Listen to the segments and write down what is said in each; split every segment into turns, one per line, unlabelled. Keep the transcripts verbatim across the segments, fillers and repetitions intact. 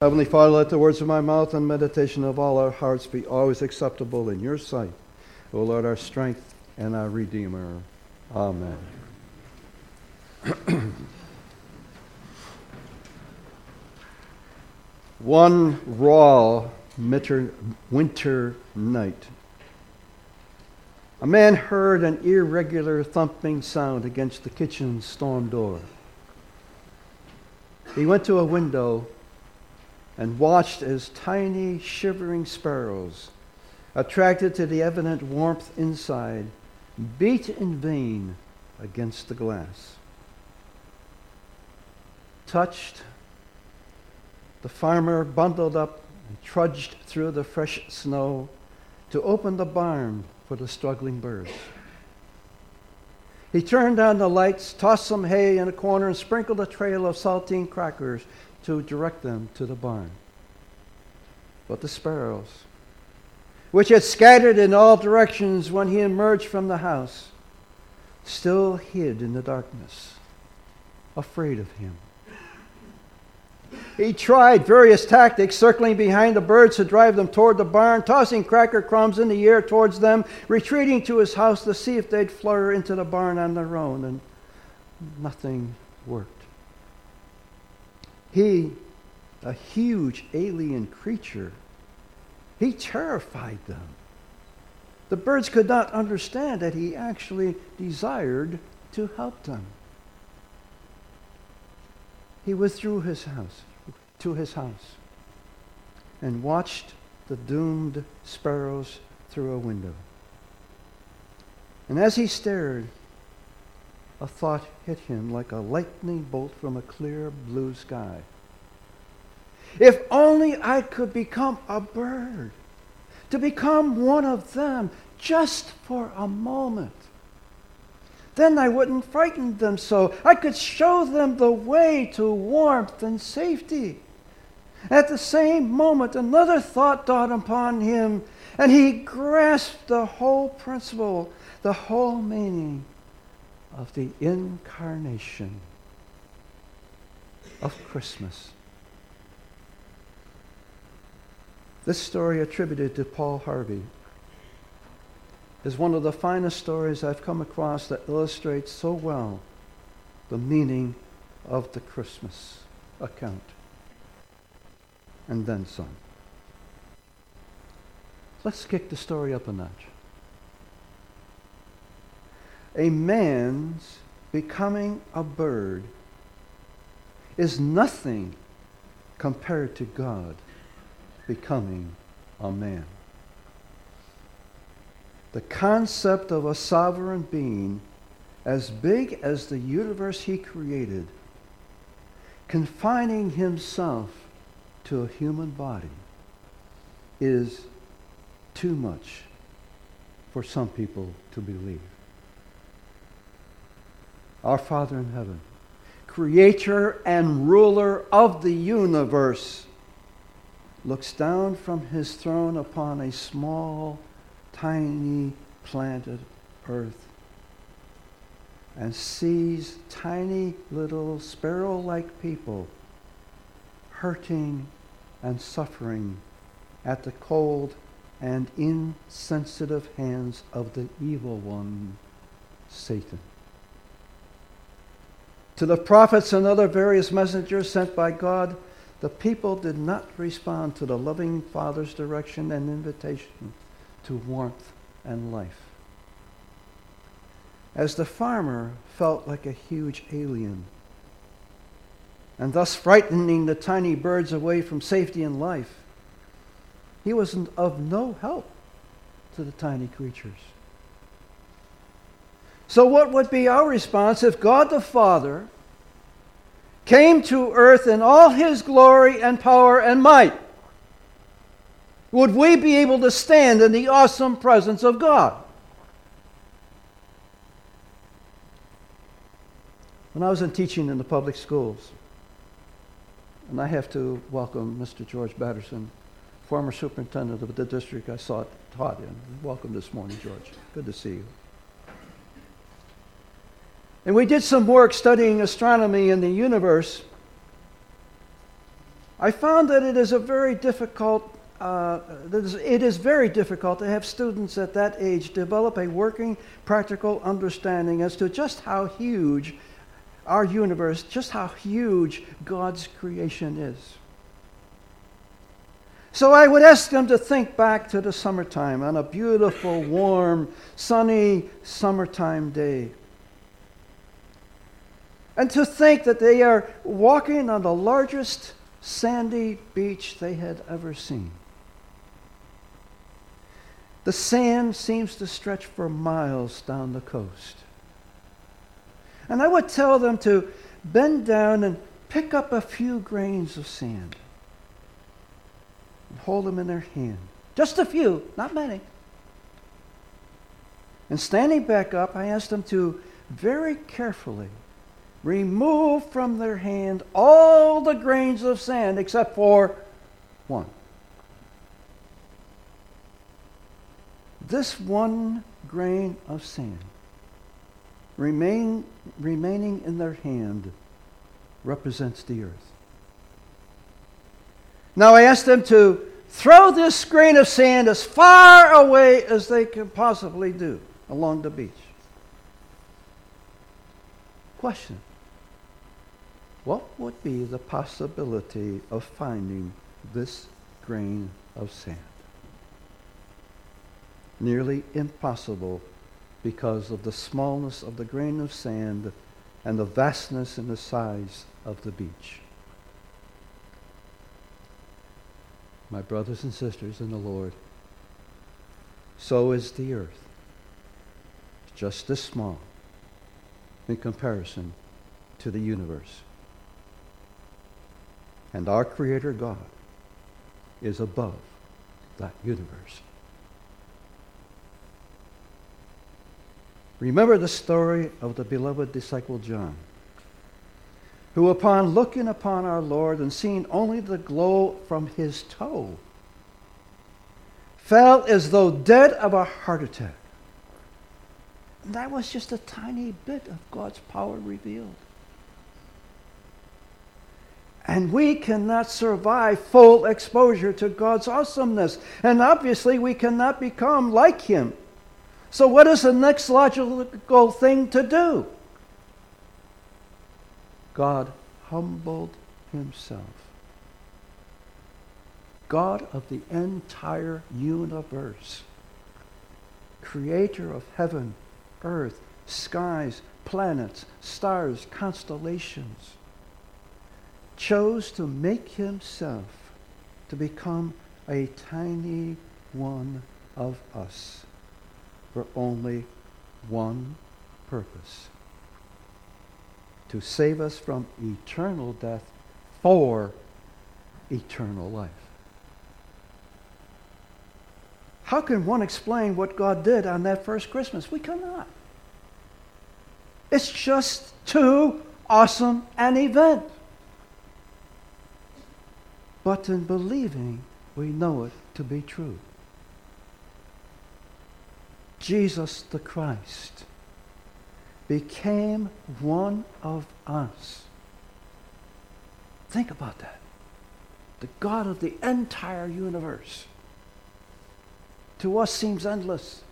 Heavenly Father, let the words of my mouth and meditation of all our hearts be always acceptable in your sight, O Lord, our strength and our Redeemer. Amen. One raw winter, winter night, a man heard an irregular thumping sound against the kitchen storm door. He went to a window and watched as tiny, shivering sparrows, attracted to the evident warmth inside, beat in vain against the glass. Touched, the farmer bundled up and trudged through the fresh snow to open the barn for the struggling birds. He turned on the lights, tossed some hay in a corner, and sprinkled a trail of saltine crackers to direct them to the barn. But the sparrows, which had scattered in all directions when he emerged from the house, still hid in the darkness, afraid of him. He tried various tactics, circling behind the birds to drive them toward the barn, tossing cracker crumbs in the air towards them, retreating to his house to see if they'd flutter into the barn on their own, and nothing worked. He, a huge alien creature, he terrified them. The birds could not understand that he actually desired to help them. He withdrew his house, to his house and watched the doomed sparrows through a window. And as he stared, a thought hit him like a lightning bolt from a clear blue sky. If only I could become a bird, to become one of them just for a moment. Then I wouldn't frighten them so. I could show them the way to warmth and safety. At the same moment, another thought dawned upon him, and he grasped the whole principle, the whole meaning of the incarnation of Christmas. This story, attributed to Paul Harvey, is one of the finest stories I've come across that illustrates so well the meaning of the Christmas account. And then some. Let's kick the story up a notch. A man's becoming a bird is nothing compared to God becoming a man. The concept of a sovereign being as big as the universe he created, confining himself to a human body, is too much for some people to believe. Our Father in heaven, creator and ruler of the universe, looks down from his throne upon a small, tiny planet Earth and sees tiny little sparrow-like people hurting and suffering at the cold and insensitive hands of the evil one, Satan. To the prophets and other various messengers sent by God, the people did not respond to the loving Father's direction and invitation to warmth and life. As the farmer felt like a huge alien, and thus frightening the tiny birds away from safety and life, he was of no help to the tiny creatures. So what would be our response if God the Father came to earth in all his glory and power and might? Would we be able to stand in the awesome presence of God? When I was in teaching in the public schools, and I have to welcome Mister George Batterson, former superintendent of the district I saw, taught in. Welcome this morning, George. Good to see you. And we did some work studying astronomy and the universe. I found that it is a very difficult, uh, it is very difficult to have students at that age develop a working, practical understanding as to just how huge our universe, just how huge God's creation is. So I would ask them to think back to the summertime on a beautiful, warm, sunny summertime day. And to think that they are walking on the largest sandy beach they had ever seen. The sand seems to stretch for miles down the coast. And I would tell them to bend down and pick up a few grains of sand and hold them in their hand. Just a few, not many. And standing back up, I asked them to very carefully remove from their hand all the grains of sand except for one. This one grain of sand remain, remaining in their hand represents the earth. Now I asked them to throw this grain of sand as far away as they could possibly do along the beach. Question. What would be the possibility of finding this grain of sand? Nearly impossible because of the smallness of the grain of sand and the vastness and the size of the beach. My brothers and sisters in the Lord, so is the earth, just this small in comparison to the universe. And our Creator God is above that universe. Remember the story of the beloved disciple John, who upon looking upon our Lord and seeing only the glow from his toe, fell as though dead of a heart attack. And that was just a tiny bit of God's power revealed. And we cannot survive full exposure to God's awesomeness. And obviously we cannot become like him. So what is the next logical thing to do? God humbled himself. God of the entire universe, creator of heaven, earth, skies, planets, stars, constellations, chose to make himself to become a tiny one of us for only one purpose: to save us from eternal death for eternal life. How can one explain what God did on that first Christmas? We cannot. It's just too awesome an event. But in believing, we know it to be true. Jesus the Christ became one of us. Think about that. The God of the entire universe. To us seems endless.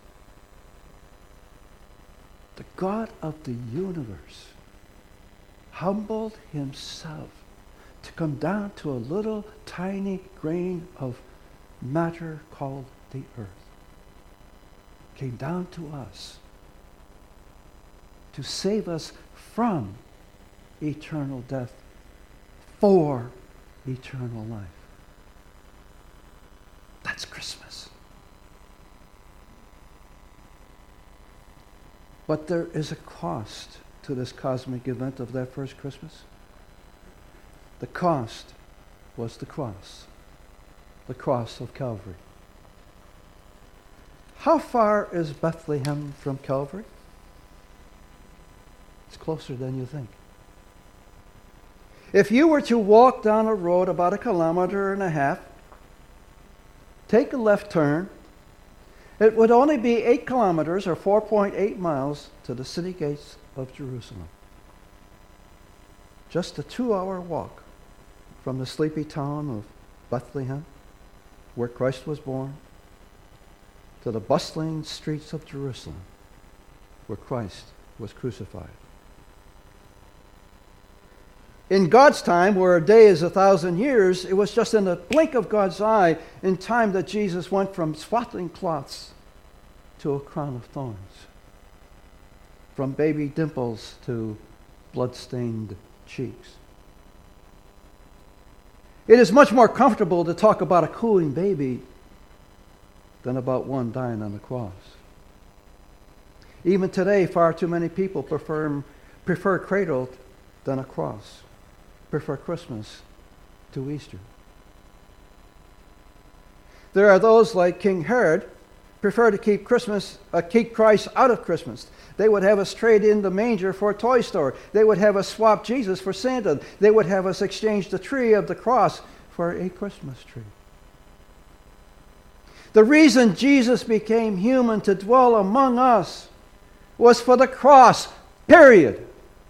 The God of the universe humbled himself to come down to a little tiny grain of matter called the earth. Came down to us to save us from eternal death for eternal life. That's Christmas. But there is a cost to this cosmic event of that first Christmas. The cost was the cross, the cross of Calvary. How far is Bethlehem from Calvary? It's closer than you think. If you were to walk down a road about a kilometer and a half, take a left turn, it would only be eight kilometers or four point eight miles to the city gates of Jerusalem. Just a two-hour walk from the sleepy town of Bethlehem, where Christ was born, to the bustling streets of Jerusalem, where Christ was crucified. In God's time, where a day is a thousand years, it was just in the blink of God's eye in time that Jesus went from swaddling cloths to a crown of thorns, from baby dimples to blood-stained cheeks. It is much more comfortable to talk about a cooing baby than about one dying on the cross. Even today, far too many people prefer, prefer cradle than a cross, prefer Christmas to Easter. There are those like King Herod prefer to keep Christmas, uh, keep Christ out of Christmas. They would have us trade in the manger for a toy store. They would have us swap Jesus for Santa. They would have us exchange the tree of the cross for a Christmas tree. The reason Jesus became human to dwell among us was for the cross, period.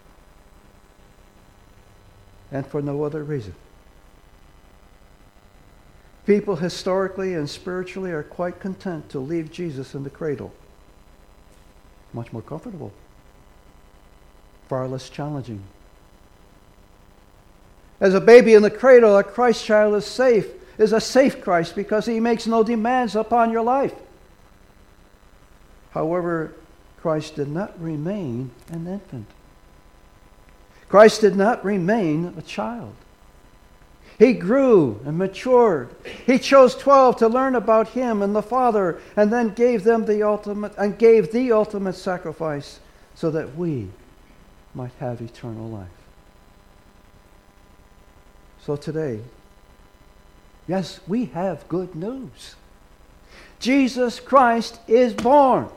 And for no other reason. People historically and spiritually are quite content to leave Jesus in the cradle. Much more comfortable. Far less challenging. As a baby in the cradle, a Christ child is safe, is a safe Christ because he makes no demands upon your life. However, Christ did not remain an infant. Christ did not remain a child. He grew and matured. He chose twelve to learn about him and the Father, and then gave them the ultimate and gave the ultimate sacrifice so that we might have eternal life. So today, yes, we have good news. Jesus Christ is born,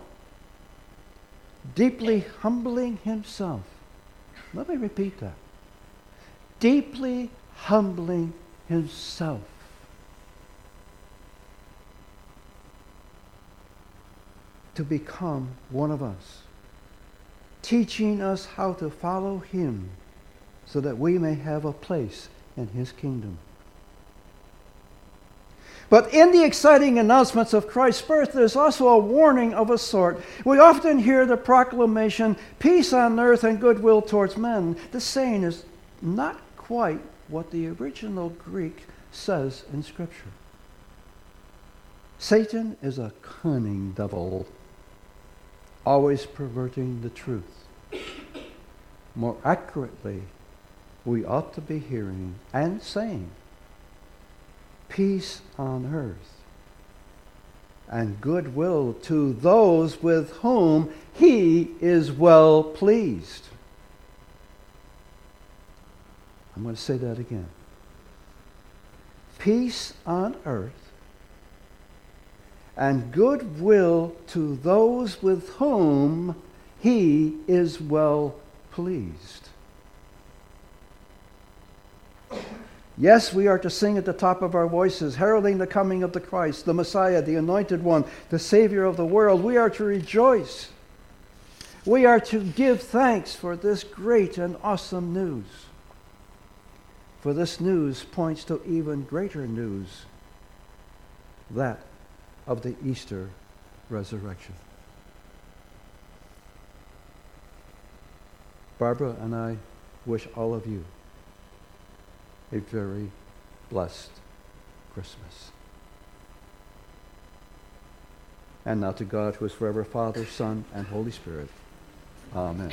deeply humbling himself. Let me repeat that. Deeply humbling himself. To become one of us. Teaching us how to follow him so that we may have a place in his kingdom. But in the exciting announcements of Christ's birth, there's also a warning of a sort. We often hear the proclamation, peace on earth and goodwill towards men. The saying is not quite what the original Greek says in Scripture. Satan is a cunning devil, always perverting the truth. More accurately, we ought to be hearing and saying, peace on earth and goodwill to those with whom he is well pleased. I'm going to say that again. Peace on earth and goodwill to those with whom he is well pleased. Yes, we are to sing at the top of our voices, heralding the coming of the Christ, the Messiah, the Anointed One, the Savior of the world. We are to rejoice. We are to give thanks for this great and awesome news. For this news points to even greater news, that of the Easter resurrection. Barbara and I wish all of you a very blessed Christmas. And now to God, who is forever Father, Son, and Holy Spirit. Amen.